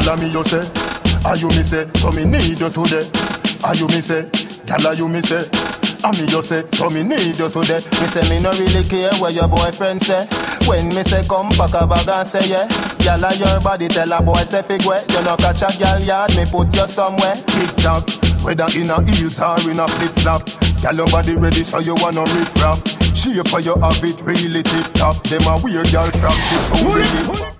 Gyal me you say, are you me say, so me need you today. Are you me say, gyal are you me say, and me you say, so me need you today. Me say me no really care what your boyfriend say. When me say come pack a bag and say yeah, gyal a your body tell a boy say fig way. You no catch a gyal yard, me put you somewhere. Tick tock, whether in a heels or in a flip flop. Gyal your body ready so you wanna riff raff. Shape for you have it really tip top. Them a weird gyal from she so really.